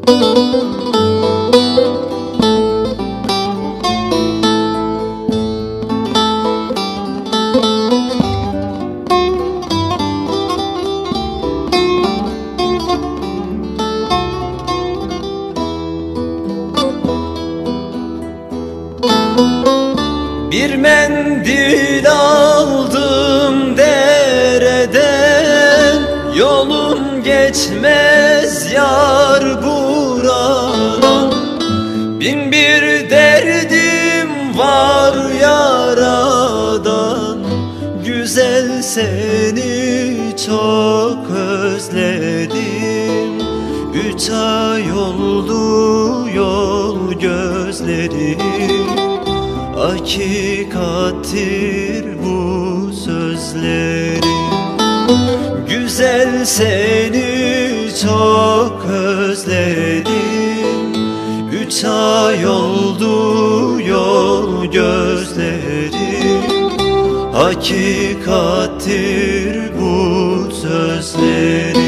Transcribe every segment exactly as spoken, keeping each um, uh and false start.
Bir mendil aldım dereden, yolum geçmez yar buradan. Bin bir derdim var yaradan, güzel seni çok özledim. Üç ay oldu yol gözlerim, hakikattir bu sözlerim. Güzel seni çok özledim. Üç ay oldu yol gözlerim, hakikattir bu sözlerim.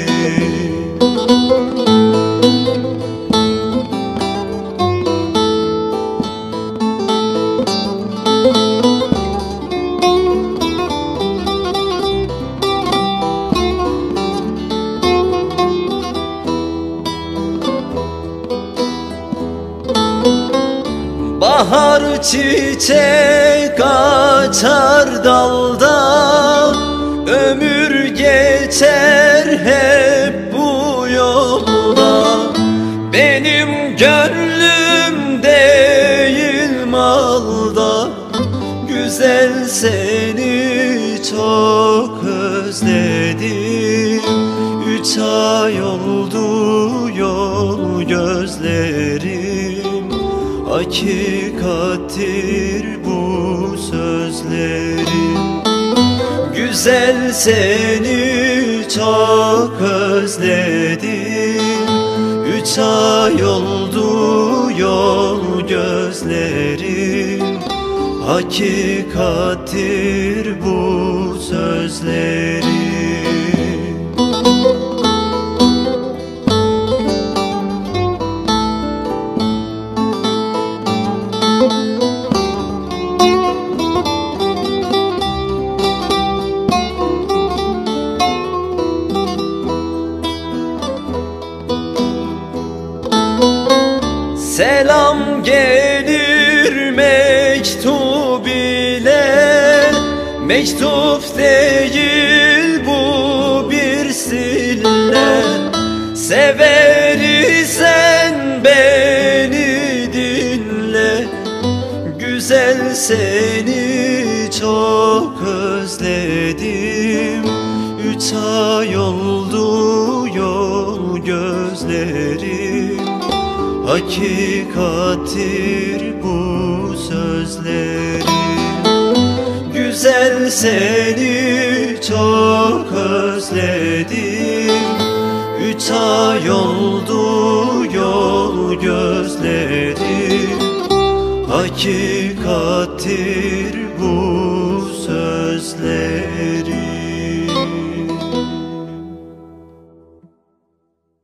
Bahar çiçek açar dalda, ömür geçer hep bu yolda. Benim gönlüm değil malda, güzel seni çok özledim. Üç ay oldu yol gözlerim, hakikattir bu sözlerim. Güzel seni çok özledim. Üç ay oldu yol gözlerim, hakikattir bu sözlerim. Selam gelir mektup ile, mektup değil bu bir sille. Sever isen beni dinle, güzel seni çok özledim. Üç ay oldu yol gözlerim, hakikattir bu sözlerim. Güzel seni çok özledim. Üç ay oldu yol gözlerim, hakikattir bu